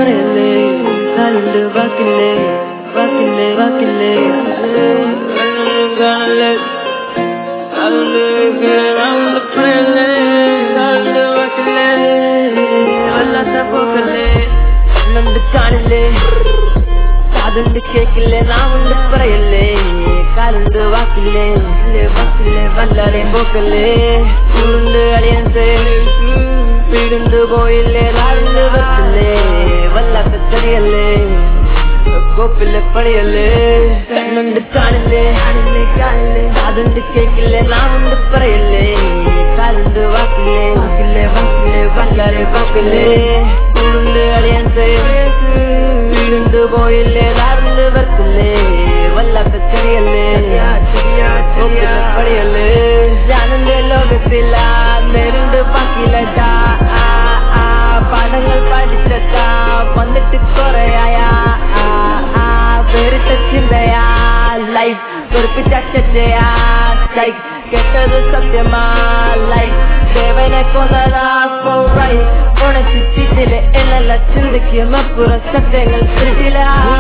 പറയല്ലേ കാലുണ്ട് വാക്കില്ലേ വാക്കില്ലേ വാക്കില്ലേ കാണല്ലേ കാലുണ്ട് പറയല്ലേ കാലുണ്ട് വാക്കില്ലേ വല്ലാത്ത പോക്കല്ലേ കണ്ണുണ്ട് കാണില്ലേ കാതുണ്ട് കേക്കില്ലേ നാവുണ്ട് പറയല്ലേ കാലുണ്ട് വാക്കില്ലേ വാക്കില്ലേ വല്ലാതെ പോക്കല്ലേ സ്കൂളുണ്ട് അളിയൻസ് വീടുണ്ട് പോയില്ലേ നാടുണ്ട് വെച്ചില്ലേ വല്ലാത്ത ചെറിയല്ലേ കോപ്പിലെ പണിയല്ലേ കണ്ണുണ്ട് കാണില്ലേ കാതുണ്ട് കേക്കില്ലേ നാവുണ്ട് പറയല്ലേ കാലുണ്ട് വാക്കില്ലേ വാക്കില്ലേ വാക്കില്ലേ വല്ലാതെ പോക്കല്ലേ സ്കൂളുണ്ട് അളിയൻസ് വീടുണ്ട് പോയില്ലേ നാടുണ്ട് വെച്ചില്ലേ വല്ലാത്ത ചെറിയല്ലേ കോപ്പിലെ പണിയല്ലേ ഞാനെന്റെ ലോകത്തില്ല നേരുണ്ട് ബാക്കിയില്ല പാഠങ്ങൾ പഠിച്ചാ വന്നിട്ട് കുറയായ വേറിട്ട ചിന്തയാ ലൈഫ് വെറുപ്പിച്ചാ കേട്ടത് സത്യമാ ലൈഫ് ദേവനെ കൊന്നതാ ഉണച്ചിട്ടില്ലേ എന്നല്ല ചിന്തിക്കുമപ്പുറം സത്യങ്ങൾ തിരിച്ചില്ല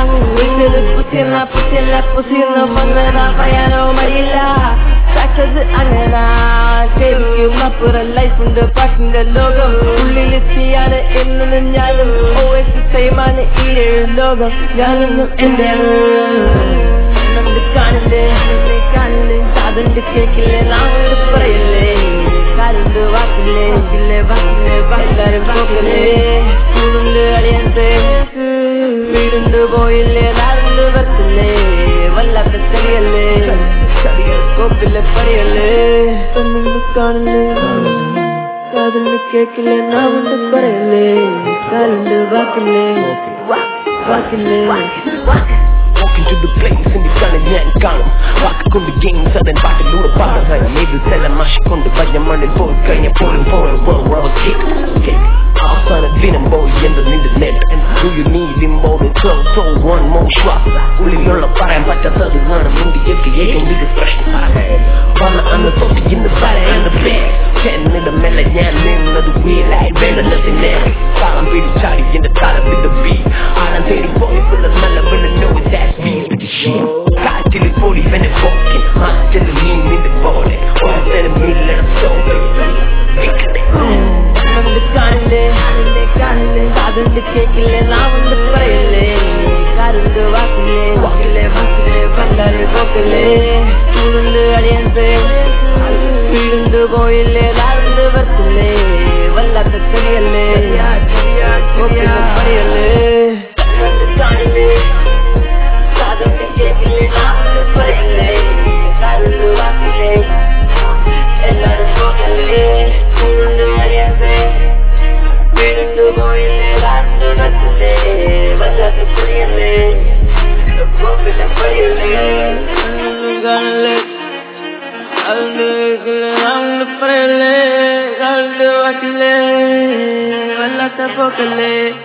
പുസിർന്ന വന്നതാ പറയാനോ മടിയില്ല സാക്ഷത് അങ്ങനെ ശരിക്കുമപ്പുറം ലൈഫുണ്ട് പാട്ടിന്റെ ലോകം ഉള്ളിലെത്തിയാണ് എന്നും ഞാനും ഓസ് സെയിമാണ് ഈ ലോകം ഞാനെന്നും എന്റെ കാണില്ലേ കാതുണ്ട് കേക്കില്ലേ നാവുണ്ട് പറയല്ലേ കാലുണ്ട് വാക്കില്ലേ വാക്കില്ലേ വാക്കില്ലേ വാക്കാരും പോക്കല്ലേ സ്കൂളുണ്ട് അളിയൻസ് വീടുണ്ട് പോയില്ലേ നാടുണ്ട് വെച്ചില്ലേ വല്ലാത്ത ചെറിയല്ലേ കോപ്പിലെ പണിയല്ലേ കണ്ണുണ്ട് കാണില്ലേ കാതുണ്ട് കേക്കില്ലേ നാവുണ്ട് പറയല്ലേ കാലുണ്ട് വാക്കില്ലേ വാക്കില്ലേ Walking to the place in the sun and ഞാൻ കാണും വാക്കുകൊണ്ട് games അതൻ പാട്ടിലൂടെ പാടും ഏത് സ്ഥലം മാഷിക്കൊണ്ട് വയ്യമണ്ണിൽ പോയി കഴിഞ്ഞ പോലും അവസാന ദിനം പോയി എന്ത് നിന്റെ net Do you need import so one more shot ഉള്ളിലുള്ള പറയാൻ പറ്റാത്തത് കാണും ഇന്ത്യക്ക് ഏറ്റവും വലിയ പ്രശ്നം വന്ന അന്ന് തൊട്ട് ഇന്ന് പറയാൻ ചെന്നിട മെല്ലെ ഞാൻ നിന്നത് വീലായി വേണ്ടതിനെ താളം പിടിച്ചാടി എന്റെ താരം വിട്ട് ബീ ആഴം തേടി പോയി പിള്ളേർ നല്ല വീണ് know that's me with the shit കാറ്റിൽ പോടി ഇവനെ പോക്കി മാറ്റൽ നീ നിന്റെ പോലെ ഓരോരുത്തരും മില്ലണം സോമ്പി കാണില്ലേ കാതുണ്ട് കേക്കില്ലേ നാവുണ്ട് പറയല്ലേ കാലുണ്ട് വാക്കില്ലേ വാക്കില്ലേ വാക്കില്ലേ വല്ലാതെ പോക്കല്ലേ സ്കൂളുണ്ട് അളിയൻസ് വീടുണ്ട് പോയില്ലേ നാടുണ്ട് വെച്ചില്ലേ വല്ലാത്ത ചെറിയല്ലേ കോപ്പിലെ പണിയല്ലേ കാണില്ലേ കാതുണ്ട് കേക്കില്ലേ നാവുണ്ട് പറയല്ലേ കാലുണ്ട് വാക്കില്ലേ എല്ലാരും പോക്കല്ലേ സ്കൂളുണ്ട് അളിയൻസ് വീടുണ്ട് പോയില്ലേ നാടുണ്ട് വെച്ചില്ലേ വല്ലാത്ത ചെറിയല്ലേ കോപ്പിലെ പണിയല്ലേ കാണല്ലേ കാലുണ്ട് പറയല്ലേ കാലുണ്ട് വാക്കില്ലേ വല്ലാത്ത പോക്കല്ലേ